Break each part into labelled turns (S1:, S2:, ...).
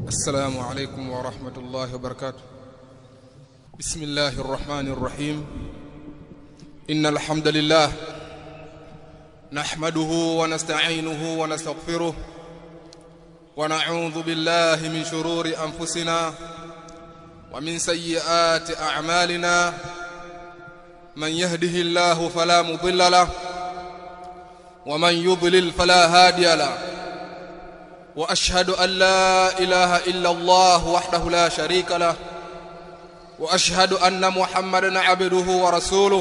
S1: السلام عليكم ورحمة الله وبركاته. بسم الله الرحمن الرحيم. إن الحمد لله نحمده ونستعينه ونستغفره ونعوذ بالله من شرور أنفسنا ومن سيئات أعمالنا. من يهده الله فلا مضل له ومن يضلل فلا هادي له. وأشهد أن لا إله إلا الله وحده لا شريك له وأشهد أن محمدًا عبده ورسوله.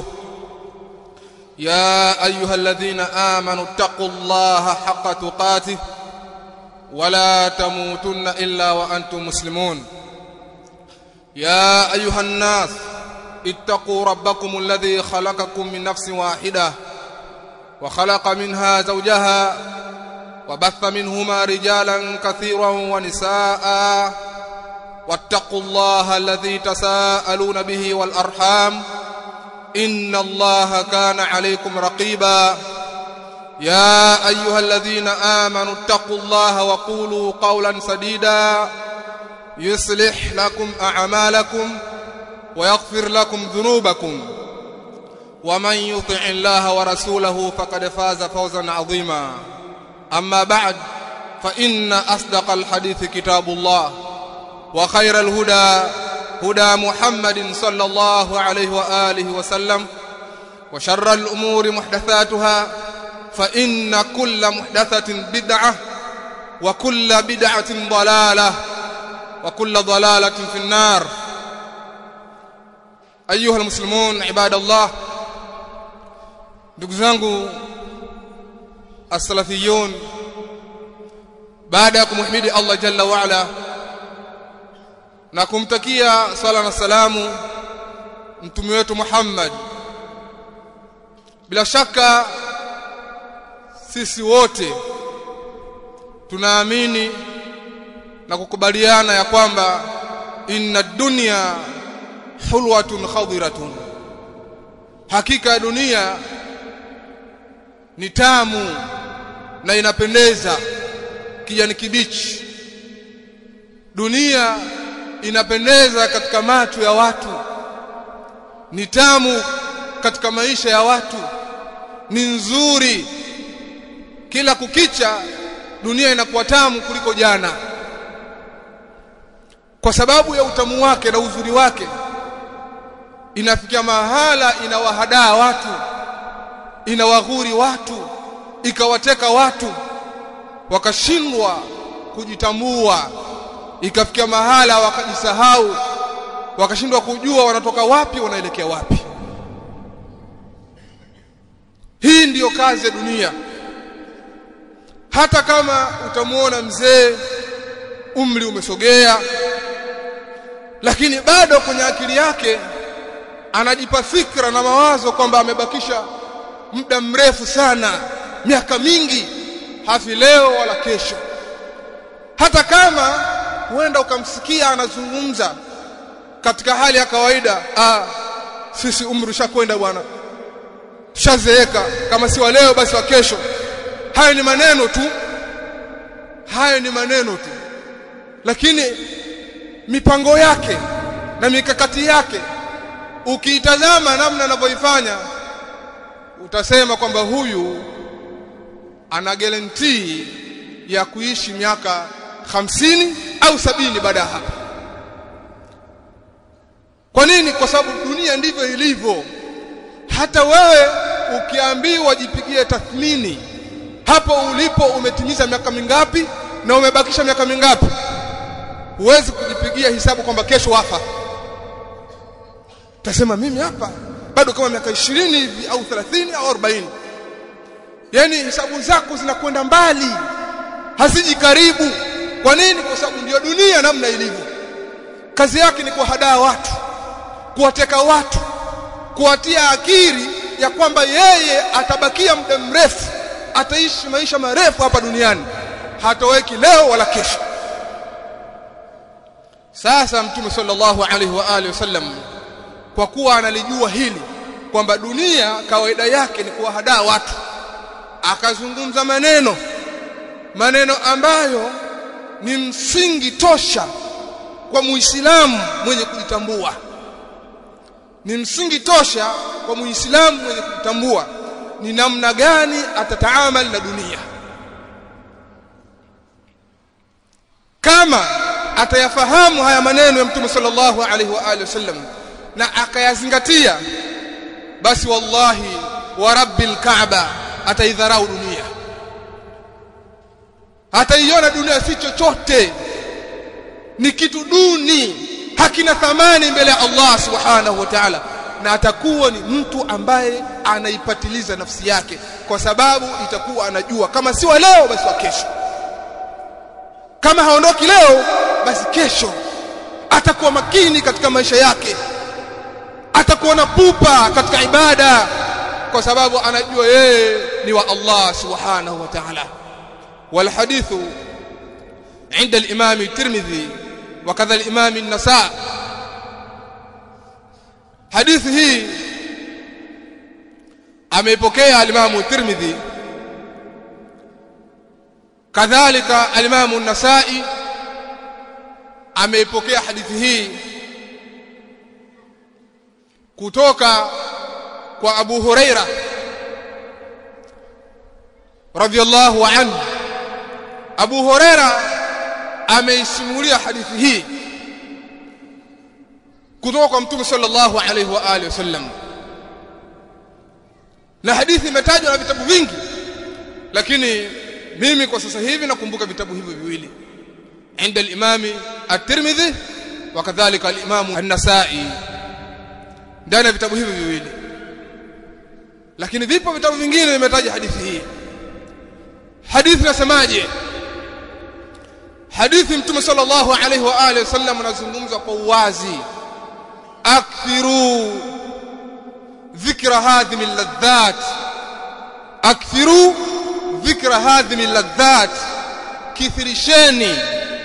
S1: يا أيها الذين آمنوا اتقوا الله حق تقاته ولا تموتن إلا وأنتم مسلمون. يا أيها الناس اتقوا ربكم الذي خلقكم من نفس واحدة وخلق منها زوجها وبث منهما رجالا كثيرا ونساء واتقوا الله الذي تساءلون به والأرحام إن الله كان عليكم رقيبا. يا أيها الذين آمنوا اتقوا الله وقولوا قولا سديدا يصلح لكم أعمالكم ويغفر لكم ذنوبكم ومن يطع الله ورسوله فقد فاز فوزا عظيما. أما بعد فإن أصدق الحديث كتاب الله وخير الهدى هدى محمد صلى الله عليه وآله وسلم وشر الأمور محدثاتها فإن كل محدثة بدعة وكل بدعة ضلالة وكل ضلالة في النار. أيها المسلمون عباد الله, ndugu zangu as-salafiyun, baada ya kumhimidi Allah jalla wa ala na kumtakia sala na salamu mtume wetu Muhammad, bila shaka sisi wote tunaamini na kukubaliana ya kwamba inna dunya hulwatun khadiratun, hakika dunia ni tamu na inapendeza kijani kibichi. Dunia inapendeza katika macho ya watu, ni tamu katika maisha ya watu, ni nzuri. Kila kukicha dunia inakuwa tamu kuliko jana, kwa sababu ya utamu wake na uzuri wake. Inafikia mahala inawahadaa watu, inawaghuri watu, ikawateka watu wakashindwa kujitambua. Ikafikia mahala wakajisahau, wakashindwa kujua wanatoka wapi wanaelekea wapi. Hii ndiyo kazi ya dunia. Hata kama utamuona mzee umri umesogea, lakini bado kwenye akili yake anajipa fikra na mawazo kwamba amebakisha muda mrefu sana, miaka mingi, hafi leo wala kesho. Hata kama huenda ukamsikia anazungumza katika hali ya kawaida, sisi umri ushakwenda bwana, tushazeeka, kama si wa leo basi wa kesho. Hayo ni maneno tu, hayo ni maneno tu. Lakini mipango yake na mikakati yake ukiitazama namna anavyoifanya, utasema kwamba huyu ana guarantee ya kuishi miaka 50 au 70 baada ya hapa. Kwa nini? Kwa sababu dunia ndivyo ilivyo. Hata wewe ukiambiwa jipigie tathmini, hapo ulipo umetimiza miaka mingapi na umebakisha miaka mingapi, huwezi kujipigia hisabu kwamba kesho wafa. Utasema mimi hapa bado kama miaka 20 hivi au 30 au 40. Yani hisabu zako zinakwenda mbali, haziji karibu. Kwa nini? Kwa sababu ndio dunia namna ilivyo. Kazi yake ni kuhadaa watu, kuwateka watu, kuwatia akili ya kwamba yeye atabakia muda mrefu, ataishi maisha marefu hapa duniani, hatoweki leo wala kesho. Sasa Mtume sallallahu alaihi wa alihi wasallam, kwa kuwa analijua hili kwamba dunia kawaida yake ni kuwahadaa watu, akazungumza maneno ambayo ni msingi tosha kwa Muislamu mwenye kujitambua. Ni msingi tosha kwa Muislamu mwenye kujitambua ni namna gani atataamali na dunia. Kama atayafahamu haya maneno ya Mtume sallallahu alaihi wa alihi wasallam na akayazingatia, basi wallahi wa rabbil Kaaba ataidharau dunia, ataiona dunia si chochote, ni kitu duni, hakina thamani mbele ya Allah subhanahu wa ta'ala, na atakuwa ni mtu ambaye anaipatiliza nafsi yake, kwa sababu itakuwa anajua kama si wa leo basi wa kesho. Kama haondoki leo basi kesho atakuwa makini katika maisha yake, atakuwa na pupa katika ibada, kwa sababu anajua yeye ni wa Allah subhanahu wa ta'ala. Wal hadithu inda al-Imam at-Tirmidhi wa kadha al-Imam an-Nasa'i. Hadithi hii ameipokea al-Imam at-Tirmidhi, kadhalika al-Imam an-Nasa'i ameipokea hadithi hii kutoka kwa Abu Huraira radhiyallahu anhu. Abu Huraira ameisimulia hadithi hii kutoka kwa Mtume sallallahu alaihi wa alihi wasallam, na hadithi imetajwa na vitabu vingi, lakini mimi kwa sasa hivi nakumbuka vitabu hivi viwili, inda al-Imam at-Tirmidhi wa kadhalika al-Imam an-Nasa'i, ndani ya vitabu hivi viwili. Lakini vipo vitabu vingine vimetaja hadithi hii. Hadithi nasemaje? Hadithi Mtume sallallahu alaihi wa alihi wasallam anazungumza kwa uwazi, akthiru dhikra hadhi min ladhat, akthiru dhikra hadhi min ladhat, kithirisheni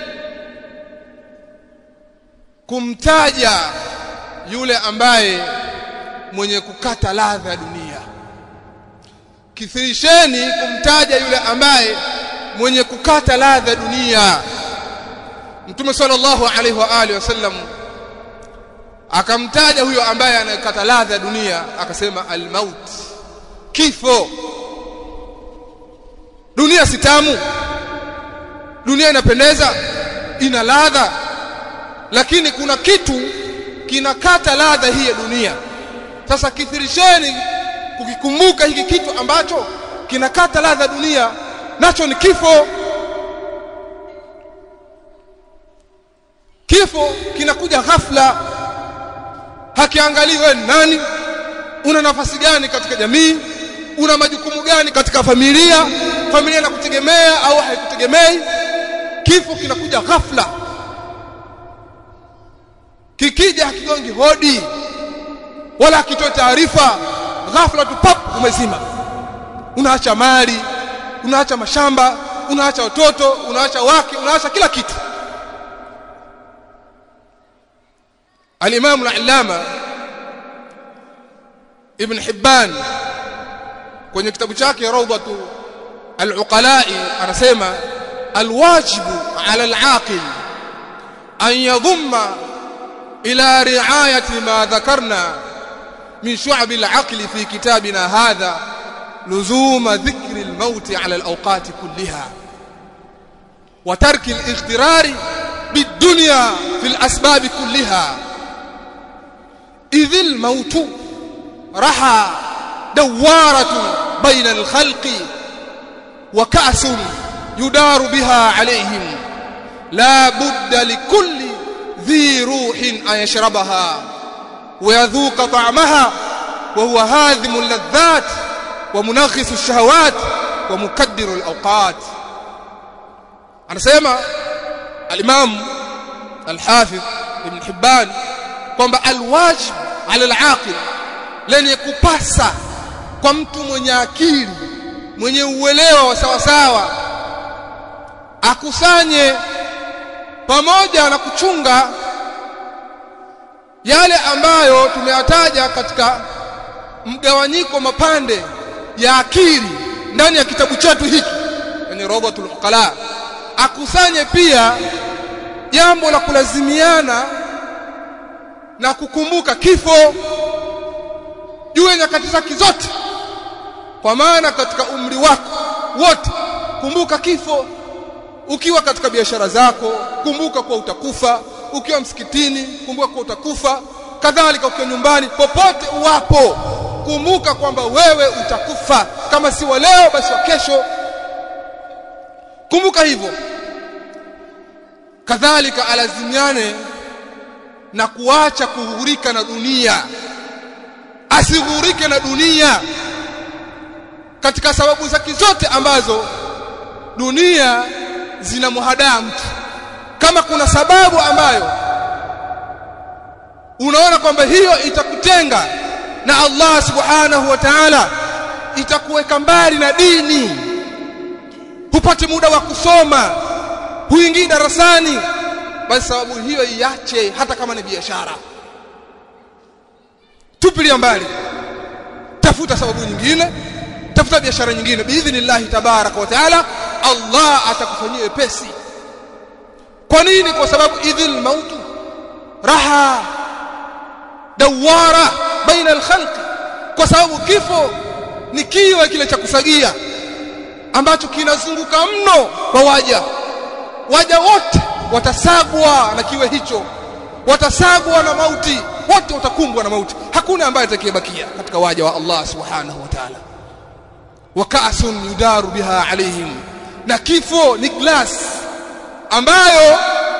S1: kumtaja yule ambaye mwenye kukata ladha ya dunia. Kithirisheni kumtaja yule ambaye mwenye kukata ladha ya dunia. Mtume sallallahu alaihi wa alihi wasallam akamtaja huyo ambaye anakata ladha ya dunia, akasema al-maut, kifo. Dunia si tamu, dunia inapendeza, ina ladha, lakini kuna kitu kinakata ladha hii ya dunia. Sasa kithirisheni kukikumbuka hiki kitu ambacho kinakata ladha dunia, nacho ni kifo. Kifo kinakuja ghafla, hakiangalii wewe nani, una nafasi gani katika jamii, una majukumu gani katika familia, familia inakutegemea au haikutegemei. Kifo kinakuja ghafla, kikija hakigongi hodi wala hakitoi taarifa, ghafla tu pap umezima. Unaacha mali, unaacha mashamba, unaacha watoto, unaacha wake, unaacha kila kitu. Al-Imam al-Allama Ibn Hibban kwenye kitabu chake Rawdatu al-Uqala'i anasema al-wajibu 'ala al-'aqil an yadhumma ila ri'ayati ma dhakarna min shu'ab al-'aql fi kitabina hadha luzuma dhikri al-maut 'ala al-awqat kullaha wa tarki al-ightirari bid-dunya fi al-asbab kullaha idh al-maut raha دوارة بين الخلق وكأس يدار بها عليهم لا بد لكل ذي روح أن يشربها ويذوق طعمها وهو هاذم اللذات ومنغص الشهوات ومكدر الأوقات. أنا سيما الإمام الحافظ ابن حبان قام الواجب على العاقل lenye kupasa kwa mtu mwenye akili, mwenye uelewa wa sawa sawa, akusanye pamoja na kuchunga yale ambayo tumeyataja katika mgawanyiko mapande ya akili ndani ya kitabu chetu hiki, yani Rawdatul Uqala. akusanye pia jambo la kulazimiana na kukumbuka kifo juu ya nyakati zake zote, kwa maana katika umri wako wote kumbuka kifo. Ukiwa katika biashara zako kumbuka kwa utakufa, ukiwa msikitini kumbuka kwa utakufa, kadhalika ukiwa nyumbani, popote uwapo kumbuka kwamba wewe utakufa, kama si wa leo basi wa kesho. Kumbuka hivyo. Kadhalika alazimiane na kuacha kughurika na dunia, asighurike na dunia katika sababu zake zote ambazo dunia zinamhadaa mtu. Kama kuna sababu ambayo unaona kwamba hiyo itakutenga na Allah subhanahu wa ta'ala, itakuweka mbali na dini, hupate muda wa kusoma, huingii darasani, basi sababu hiyo iache, hata kama ni biashara tupilia mbali, tafuta sababu nyingine, tafuta biashara nyingine. Biidhnillah tabaraka wa taala Allah atakufanyia pesi. Kwa nini? Kwa sababu idhil mautu raha dawara baina al-khalq, kwa sababu kifo ni kiwe kile cha kusagia ambacho kinazunguka mno kwa waja wote watasagwa na kiwe hicho, watasagwa na mauti, wote watakumbwa na mauti, hakuna ambaye atakayebakia katika waja wa Allah subhanahu wa ta'ala. Wa ka'sun yudaru biha alaihim, na kifo ni glass ambayo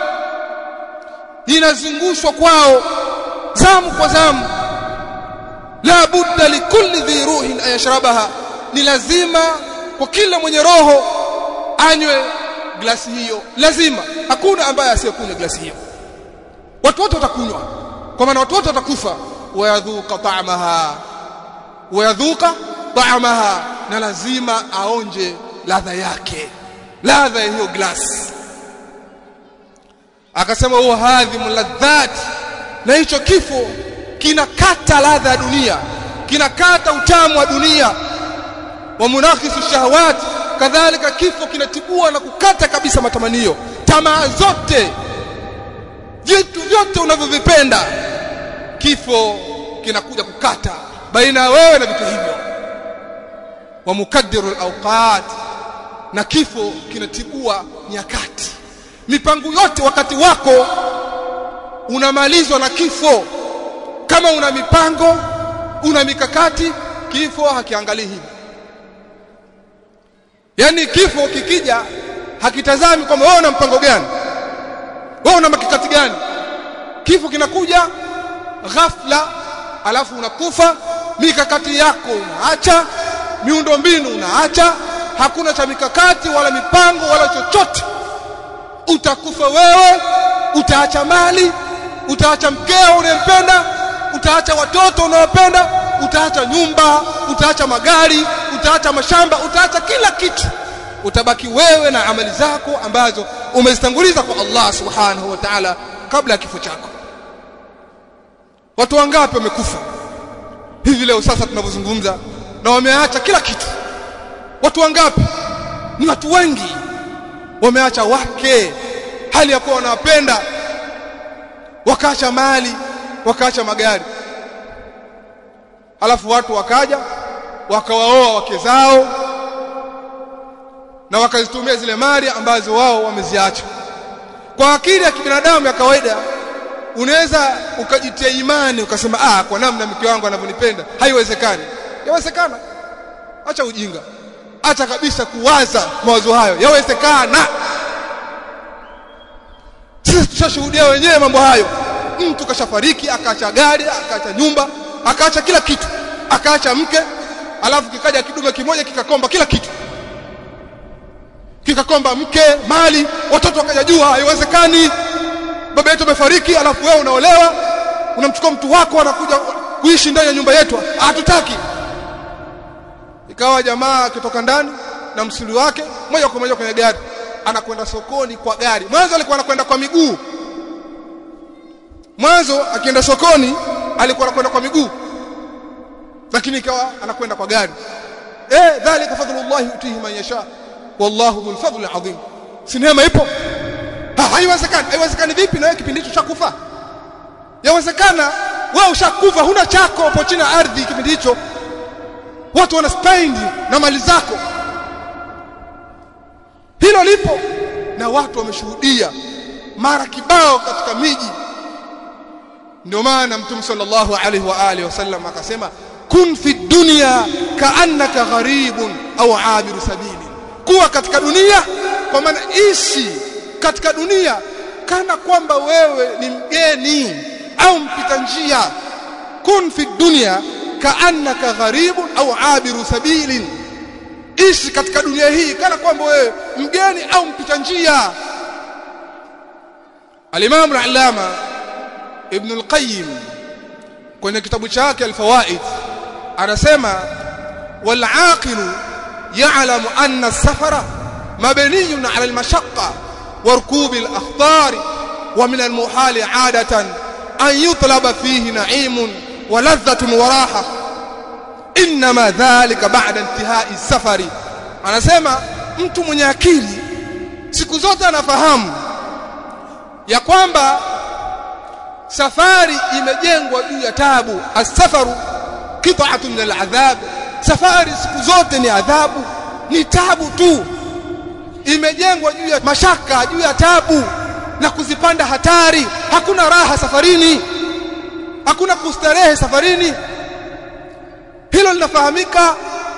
S1: inazungushwa kwao zamu kwa zamu. La budda likulli dhi ruhin ayashrabaha, ni lazima kwa kila mwenye roho anywe glasi hiyo, lazima, hakuna ambaye asiyekunywa glasi hiyo. Watu wote watakunywa, kwa maana watu wote watakufa. Wayadhuqa ta'amaha, na lazima aonje ladha yake, ladha ya hiyo glasi. Akasema huwa hadhimu ladhat, na hicho kifo kinakata ladha ya dunia, kinakata utamu wa dunia. Wa munakhisu shahawat, kadhalika kifo kinatibua na kukata kabisa matamanio, tamaa zote, vitu vyote unavyovipenda, kifo kinakuja kukata baina wewe na vitu hivyo. Wa mukaddiru al-awqat, na kifo kinatibua nyakati, mipango yote wakati wako unamalizwa na kifo. Kama una mipango, una mikakati, kifo hakiangalii hivi. Yani kifo kikija hakitazami kwamba wewe una mpango gani, wewe una mikakati gani. Kifo kinakuja ghafla, alafu unakufa, mikakati yako unaacha, miundombinu unaacha, hakuna cha mikakati wala mipango wala chochote. Utakufa wewe, utaacha mali, utaacha mkeo unayempenda, utaacha watoto unaowapenda, utaacha nyumba, utaacha magari, utaacha mashamba, utaacha kila kitu. Utabaki wewe na amali zako ambazo umezitanguliza kwa Allah subhanahu wa ta'ala kabla ya kifo chako. Watu wangapi wamekufa hivi leo sasa tunavyozungumza, na wameacha kila kitu? Watu wangapi? Ni watu wengi wameacha wake, hali ya kuwa wanapenda, wakaacha mali, wakaacha magari. Alafu watu wakaja wakawaoa wake zao na wakazitumia zile mali ambazo wao wameziacha. Kwa akili ya kibinadamu ya kawaida unaweza ukajitia imani ukasema kwa namna mke wangu anavyonipenda haiwezekani. Yawezekana. Acha ujinga, acha kabisa kuwaza mawazo hayo, yawezekana. Sisi tushashuhudia wenyewe mambo hayo. Mtu kashafariki, akaacha gari, akaacha nyumba, akaacha kila kitu, akaacha mke, alafu kikaja kidume kimoja kikakomba kila kitu, kikakomba mke, mali, watoto wakajua haiwezekani. Baba yetu amefariki, alafu wewe unaolewa, unamchukua mtu wako anakuja kuishi ndani ya nyumba yetu, hatutaki. Ikawa jamaa akitoka ndani na msuli wake moja kwa moja kwenye gari, anakwenda sokoni kwa gari. Mwanzo alikuwa anakwenda kwa miguu. Mwanzo akienda sokoni alikuwa anakwenda kwa miguu, lakini ikawa anakwenda kwa gari. Dhalika fadlullah yutihi man yasha wallahu dhul fadli adhim. sinema ipo. Haiwezekani vipi na wewe kipindi hicho ushakufa? Yawezekana wewe ushakufa, huna chako hapo chini ardhi kipindi hicho. Watu wana spend na mali zako. Hilo lipo na watu wameshuhudia mara kibao katika miji. Ndio maana Mtume sallallahu alaihi wa alihi wasallam akasema kun fi dunya kaannaka gharibun au abiru sabili. Kuwa katika dunia, kwa maana ishi katika dunia kana kwamba wewe ni mgeni au mpita njia. Kun fi dunya kaannaka gharibun au abiru sabili. Ishi katika dunia hii kana kwamba wewe mgeni au mpita njia. Al-Imam al-Allama Ibn al-Qayyim kwenye kitabu chake Al-Fawaid anasema wal aqilu ya'lamu anna as-safara mabniyun 'ala al-mashaqqa wa rukub al-akhtar wa min al-muhal 'adatan an yutlaba fihi na'imun wa ladhatun wa raha inma dhalika ba'da intihai as-safari. Anasema mtu mwenye akili siku zote anafahamu ya kwamba safari imejengwa juu ya taabu. As-safaru qit'atun min al-'adhab. Safari siku zote ni adhabu, ni taabu tu. Imejengwa juu ya mashaka, juu ya taabu na kuzipanda hatari. Hakuna raha safarini, hakuna kustarehe safarini. Hilo linafahamika.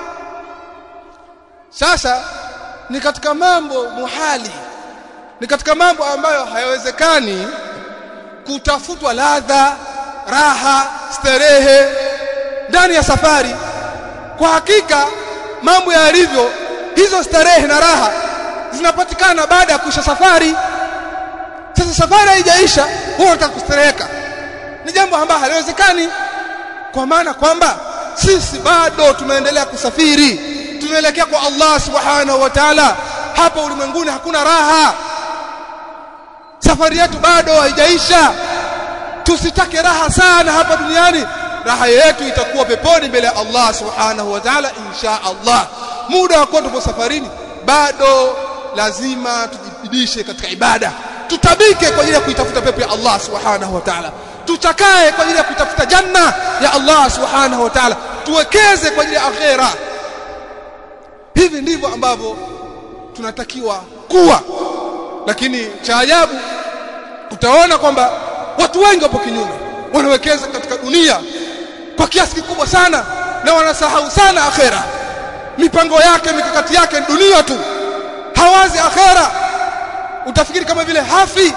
S1: Sasa ni katika mambo muhali, ni katika mambo ambayo hayawezekani kutafutwa ladha, raha, starehe ndani ya safari. Kwa hakika mambo yalivyo, hizo starehe na raha zinapatikana baada ya kuisha safari. Sasa safari haijaisha, wewe unataka kustareheka, ni jambo ambalo haliwezekani, kwa maana kwamba sisi bado tunaendelea kusafiri, tunaelekea kwa Allah subhanahu wa ta'ala. Hapa ulimwenguni hakuna raha, safari yetu bado haijaisha. Tusitake raha sana hapa duniani, raha yetu itakuwa peponi mbele ya Allah subhanahu wa ta'ala insha Allah. Muda wa kuwa safarini bado lazima tujibidishe katika ibada, tutabike kwa ajili ya kuitafuta pepo ya Allah subhanahu wa ta'ala, tuchakae kwa ajili ya kuitafuta janna ya Allah subhanahu wa ta'ala, tuwekeze kwa ajili ya akhera. Hivi ndivyo ambavyo tunatakiwa kuwa. Lakini cha ajabu utaona kwamba watu wengi wapo kinyume, wanawekeza katika dunia kwa kiasi kikubwa sana na wanasahau sana akhera. Mipango yake, mikakati yake ni dunia tu, hawazi akhera. Utafikiri kama vile hafi,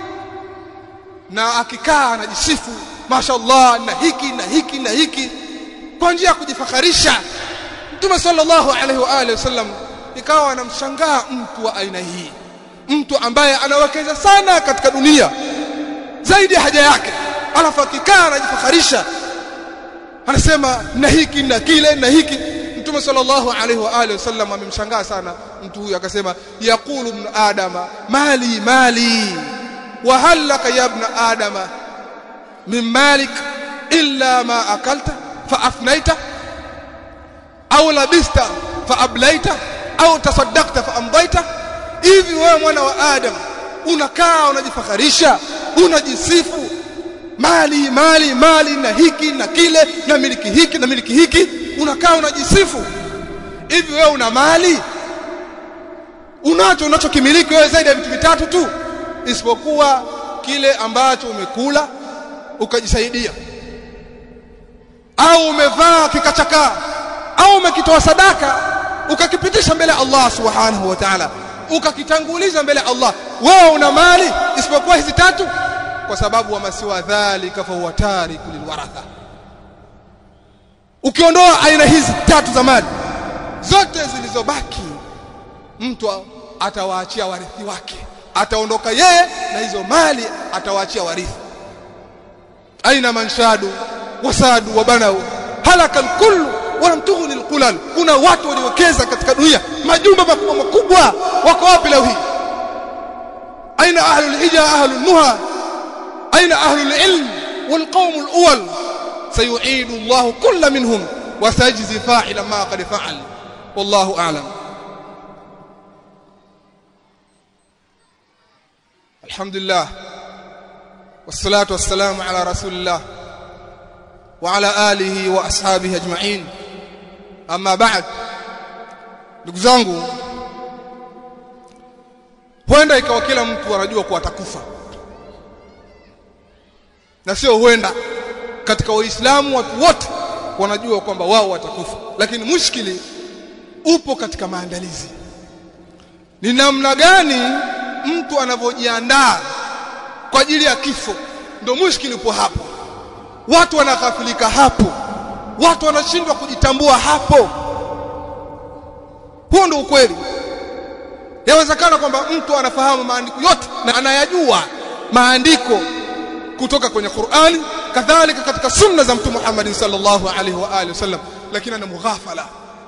S1: na akikaa anajisifu mashaallah na hiki na hiki na hiki kwa njia ya kujifakharisha. Mtume sallallahu alaihi wa alihi wasallam ikawa anamshangaa mtu wa aina hii, mtu ambaye anawekeza sana katika dunia zaidi ya haja yake, alafu akikaa anajifakharisha, anasema na hiki na kile na hiki. Mtume sallallahu alaihi wa alihi wasallam amemshangaa sana mtu huyu, akasema yaqulu ibn adama mali mali wa hal laka ya ibn adama min malik illa ma akalta fa afnaita au labista fa ablaita au tasaddaqta fa amdaita. Hivi wewe mwana wa Adam unakaa unajifakharisha, unajisifu mali mali mali na hiki na kile na miliki hiki na miliki hiki, unakaa unajisifu. Hivi wewe una mali, unachokimiliki wewe zaidi ya vitu vitatu tu, isipokuwa kile ambacho umekula ukajisaidia, au umevaa kikachakaa, au umekitoa sadaka ukakipitisha mbele Allah subhanahu wa ta'ala, ukakitanguliza mbele Allah. Wewe una mali isipokuwa hizi tatu, kwa sababu wa masiwa dhalika fa huwa tariku lilwaratha. Ukiondoa aina hizi tatu za mali, zote zilizobaki mtu atawaachia warithi wake, ataondoka yeye na hizo mali atawaachia warithi. Aina manshadu wasadu wabanau halaka alkullu walam tughni alqulal. Kuna watu waliokeza katika dunia majumba makubwa makubwa, wako wapi leo hii? Aina ahlul hija ahlun nuha, aina ahlul ilm wal qawmul awwal? sayu'idu Allah kull minhum wa sayajzi fa'ila ma qad fa'al. wallahu a'lam. Alhamdulillah wassalatu wassalamu ala rasulillah wa ala alihi wa ashabihi ajma'in. Amma ba'd, ndugu zangu, huenda ikawa kila mtu anajua kuwa atakufa, na sio huenda, katika Uislamu watu wote wanajua kwamba wao watakufa, lakini mushkili upo katika maandalizi. Ni namna gani mtu anavyojiandaa kwa ajili ya kifo, ndio mushkili upo hapo. Watu wanakafilika hapo, watu wanashindwa kujitambua hapo. Huo ndio ukweli. Yawezekana kwamba mtu anafahamu maandiko yote na anayajua maandiko kutoka kwenye Qur'ani, kadhalika katika sunna za Mtume Muhammad sallallahu alaihi wa alihi wasallam, lakini ana mughafala.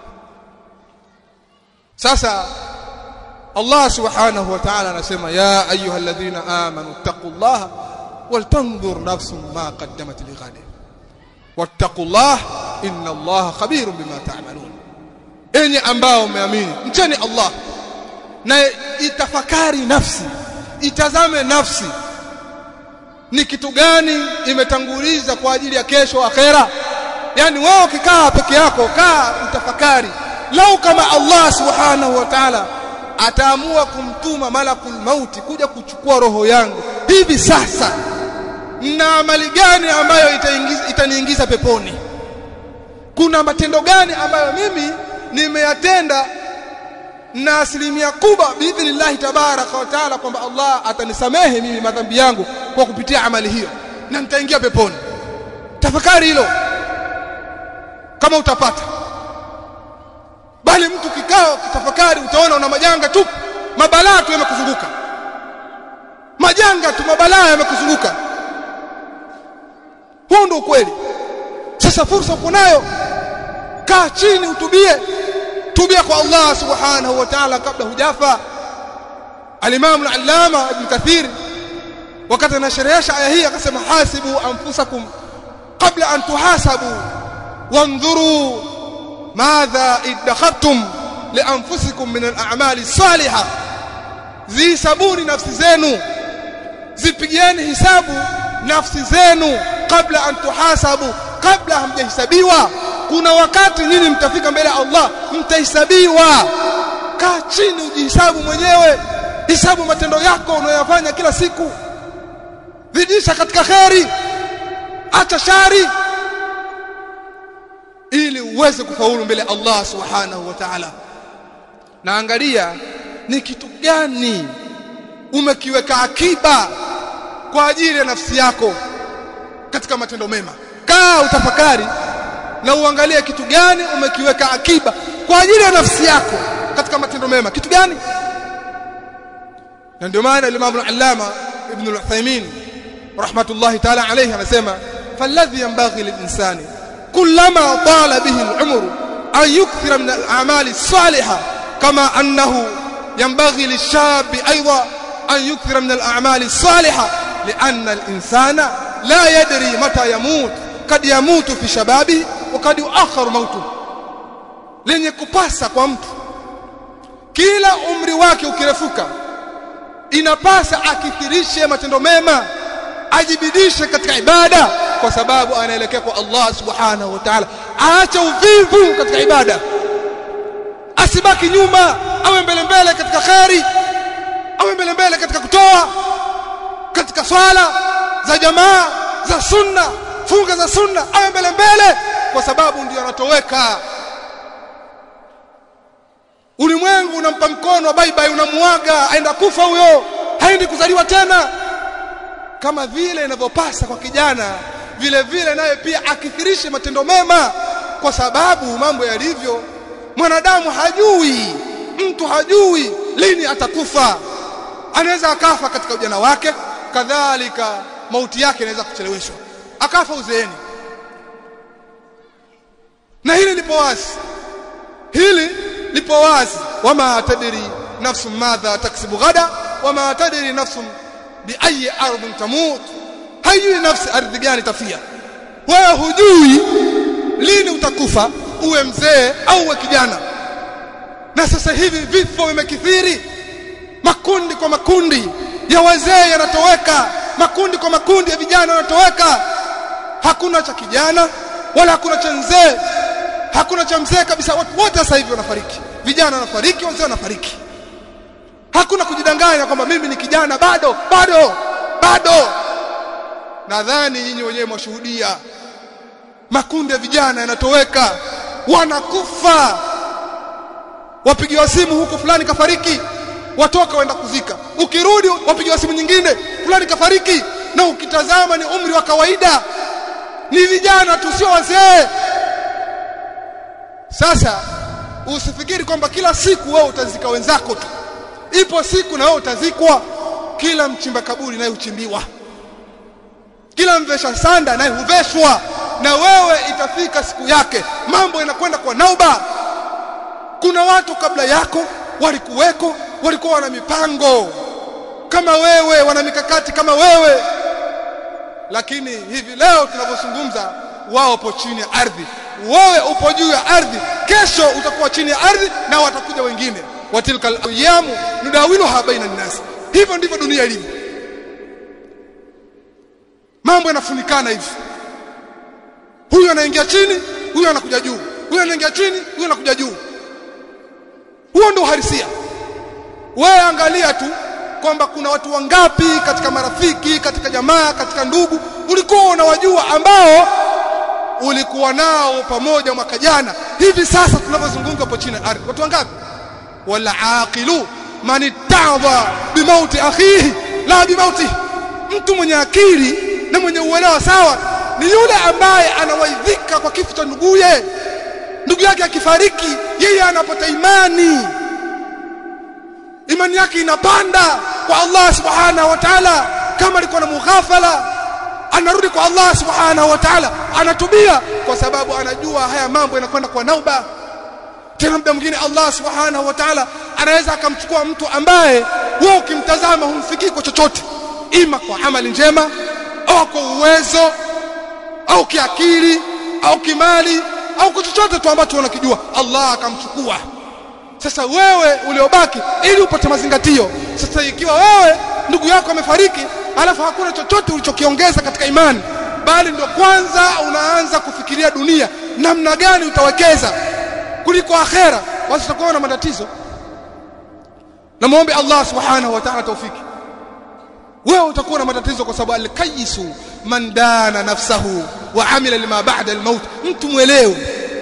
S1: Sasa Allah subhanahu wa ta'ala anasema, ya ayyuhalladhina amanu taqullaha waltanzur nafsun ma qaddamat lighadin wattaqullaha innallaha khabirun bima ta'malun. Enyi ambao mmeamini, mcheni Allah na itafakari nafsi, itazame nafsi ni kitu gani imetanguliza kwa ajili ya kesho akhera. Yani wewe ukikaa peke yako, kaa utafakari, lau kama Allah subhanahu wa ta'ala ataamua kumtuma malakul mauti kuja kuchukua roho yangu hivi sasa, na amali gani ambayo itaniingiza peponi? Kuna matendo gani ambayo mimi nimeyatenda na asilimia kubwa biidhnillah tabaraka wa taala kwamba Allah atanisamehe mimi madhambi yangu kwa kupitia amali hiyo na nitaingia peponi? Tafakari hilo kama utapata. Bali mtu kikao kitafakari, utaona una majanga tu, mabalaa tu yamekuzunguka, majanga tu, mabalaa yamekuzunguka. Huo ndio kweli. Sasa fursa uko nayo, kaa chini utubie, tubia kwa Allah subhanahu wa ta'ala kabla hujafa. Al-Imam al-Allama Ibn Kathir wakati anasherehesha aya hii akasema, hasibu anfusakum qabla an tuhasabu wanzuru madha idakhartum li anfusikum min al-a'mali salihah. Zisabuni nafsi zenu, zipigieni hisabu nafsi zenu kabla an tuhasabu, kabla hamjahisabiwa. Kuna wakati nyinyi mtafika mbele ya Allah mtahisabiwa. Kaa chini ujihesabu mwenyewe, hisabu matendo yako unayofanya kila siku, zidisha katika khairi, acha shari, ili uweze kufaulu mbele Allah subhanahu wa ta'ala. Na angalia ni kitu gani umekiweka akiba kwa ajili ya nafsi yako katika matendo mema. Kaa utafakari na uangalie kitu gani umekiweka akiba kwa ajili ya nafsi yako katika matendo mema, kitu gani? Na ndio maana Imam al-Allama Ibn al-Uthaymeen rahmatullahi ta'ala alayhi anasema, falladhi yanbaghi lil-insani kullama tala bihi al-umru an yukthira min al-a'mali as-salihah kama annahu yanbaghi lish-shabi aydan an yukthira min al-a'mali as-salihah li'anna al-insana la yadri mata yamut, kad yamutu fi shababi wa kad yuakhkharu mautu. Lenye kupasa kwa mtu kila umri wake ukirefuka, inapasa akithirishe matendo mema, ajibidishe katika ibada, kwa sababu anaelekea kwa Allah subhanahu wa ta'ala. Aache uvivu katika ibada, asibaki nyuma, awe mbele mbele katika khairi, awe mbele mbele katika kutoa, katika swala za jamaa za sunna, funga za sunna, awe mbele mbele, kwa sababu ndio anatoweka. Ulimwengu unampa mkono, bye bye, unamuaga, aenda kufa huyo, haendi kuzaliwa tena. Kama vile inavyopasa kwa kijana, vile vile naye pia akithirishe matendo mema, kwa sababu mambo yalivyo, mwanadamu hajui, mtu hajui lini atakufa. Anaweza akafa katika ujana wake, kadhalika mauti yake inaweza kucheleweshwa, akafa uzeeni. Na hili lipo wazi, hili lipo wazi. Wama tadri nafsun madha taksibu ghada wama tadri nafsun bi ayi ardhin tamut. Haijui nafsi ardhi gani tafia. Wewe hujui lini utakufa, uwe mzee au uwe kijana. Na sasa hivi vifo vimekithiri, makundi kwa makundi ya wazee yanatoweka, makundi kwa makundi ya vijana yanatoweka. Hakuna cha kijana wala hakuna cha mzee, hakuna cha mzee kabisa. Watu wote sasa hivi wanafariki, vijana wanafariki, wazee wanafariki. Hakuna kujidanganya kwamba mimi ni kijana bado. Nadhani nyinyi wenyewe mwashuhudia makundi ya vijana yanatoweka, wanakufa. Wapigiwa simu huko, fulani kafariki, watoka waenda kuzika. Ukirudi wapigiwa simu nyingine, fulani kafariki, na ukitazama ni umri wa kawaida, ni vijana tu, sio wazee. Sasa usifikiri kwamba kila siku wewe utazika wenzako tu. Ipo siku na wewe utazikwa. Kila mchimba kaburi naye uchimbiwa, kila mvesha sanda naye huveshwa, na wewe itafika siku yake. Mambo yanakwenda kwa nauba. Kuna watu kabla yako walikuweko, walikuwa wana mipango kama wewe, wana mikakati kama wewe, lakini hivi leo tunavyozungumza wao wapo chini ya ardhi, wewe upo juu ya ardhi. Kesho utakuwa chini ya ardhi na watakuja wengine. Watilka al-ayyamu nudawiluha baina an-nas. Hivyo ndivyo dunia ilivyo. Mambo yanafunikana hivi, huyu anaingia chini, huyu anakuja juu, huyu anaingia chini, huyu anakuja juu. Huo ndio uhalisia. Wewe angalia tu kwamba kuna watu wangapi katika marafiki, katika jamaa, katika ndugu ulikuwa unawajua, ambao ulikuwa nao pamoja mwaka jana. Hivi sasa tunavyozungumza hapo chini ardhi, watu wangapi? Wala aqilu man itta'adha bimauti akhihi la bimauti. Mtu mwenye akili na mwenye uelewa sawa ni yule ambaye anawaidhika kwa kifo cha nduguye. Ndugu yake akifariki, yeye anapata imani yake inapanda kwa Allah subhanahu wa ta'ala. Kama alikuwa na mughafala, anarudi kwa Allah subhanahu wa ta'ala, anatubia, kwa sababu anajua haya mambo yanakwenda kwa nauba. Tena muda mwingine Allah subhanahu wa ta'ala anaweza akamchukua mtu ambaye wewe ukimtazama humfikii kwa chochote, ima kwa amali njema au kwa uwezo au kiakili au kimali au kwa chochote tu ambacho unakijua, Allah akamchukua. Sasa wewe uliobaki ili upate mazingatio. Sasa ikiwa wewe ndugu yako amefariki, alafu hakuna chochote ulichokiongeza katika imani, bali ndio kwanza unaanza kufikiria dunia, namna gani utawekeza kuliko akhera, basi utakuwa na matatizo. Na muombe Allah subhanahu wa ta'ala taufiki. Wewe utakuwa na matatizo kwa sababu al-kayyisu man dana nafsahu wa amila lima ba'da al-maut. Mtu mwelevu,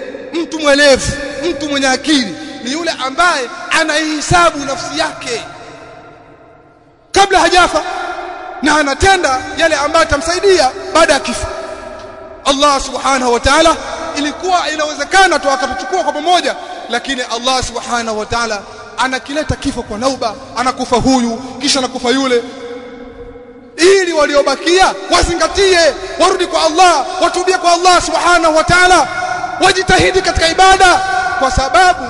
S1: mtu mwenye akili ni yule ambaye anahisabu nafsi yake kabla hajafa, na anatenda yale ambayo tamsaidia baada ya kifo. Allah subhanahu wa ta'ala ilikuwa inawezekana tu akatuchukua kwa pamoja, lakini Allah subhanahu wa ta'ala anakileta kifo kwa nauba. Anakufa huyu kisha anakufa yule, ili waliobakia wazingatie, warudi kwa Allah, watubie kwa Allah subhanahu wa ta'ala, wajitahidi katika ibada, kwa sababu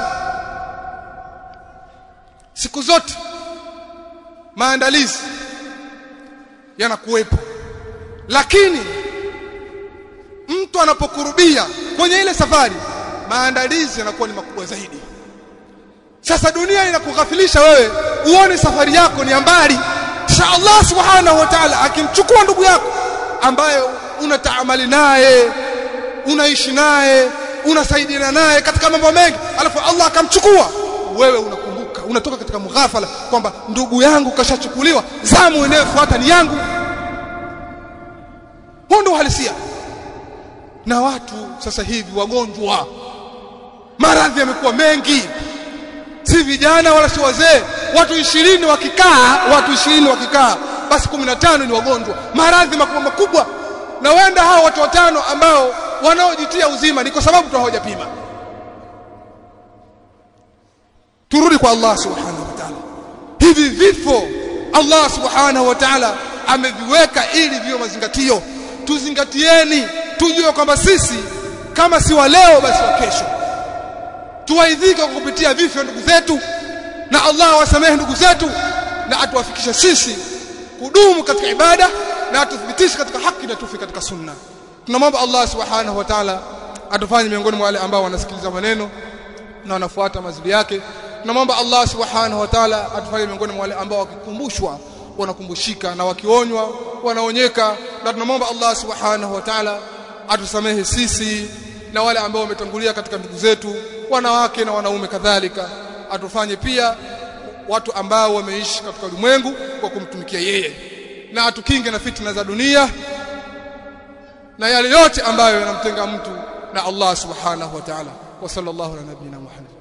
S1: siku zote maandalizi yanakuwepo, lakini mtu anapokurubia kwenye ile safari maandalizi yanakuwa ni makubwa zaidi. Sasa dunia inakughafilisha wewe uone safari yako ni mbali. Kisha Allah subhanahu wa ta'ala akimchukua ndugu yako ambaye unataamali naye, unaishi naye, unasaidiana naye katika mambo mengi, alafu Allah akamchukua, wewe unakumbuka, unatoka katika mughafala kwamba ndugu yangu kashachukuliwa, zamu inayofuata ni yangu. Huo ndio uhalisia. Na watu sasa hivi wagonjwa, maradhi yamekuwa mengi, si vijana wala si wazee. Watu 20 wakikaa basi 15 ni wagonjwa, maradhi makubwa. Na wenda hao watu 5 ambao wanaojitia uzima ni kwa sababu tu hawajapima. Turudi kwa Allah subhanahu wa ta'ala. Hivi vifo Allah subhanahu wa ta'ala ameviweka ili viwe mazingatio. Tuzingatieni, tujue kwamba sisi kama si wa leo basi wa kesho. Tuwaidhike kupitia vifo ndugu zetu, na Allah wasamehe ndugu zetu, na atuwafikishe sisi kudumu katika ibada, na atuthibitishe katika haki, na tufike katika sunna. Tunamwomba Allah subhanahu wa ta'ala atufanye miongoni mwa wale ambao wanasikiliza maneno na wanafuata mazuri yake. Tunamwomba Allah subhanahu wa ta'ala atufanye miongoni mwa wale ambao wakikumbushwa wanakumbushika, na wakionywa wanaonyeka. Na tunamwomba Allah subhanahu wa ta'ala atusamehe sisi na wale ambao wametangulia katika ndugu zetu, wanawake na wanaume kadhalika. Atufanye pia watu ambao wameishi katika ulimwengu kwa kumtumikia yeye, na atukinge na fitna za dunia na yale yote ambayo yanamtenga mtu na Allah subhanahu wa ta'ala. Wa sallallahu ala nabiyina Muhammad.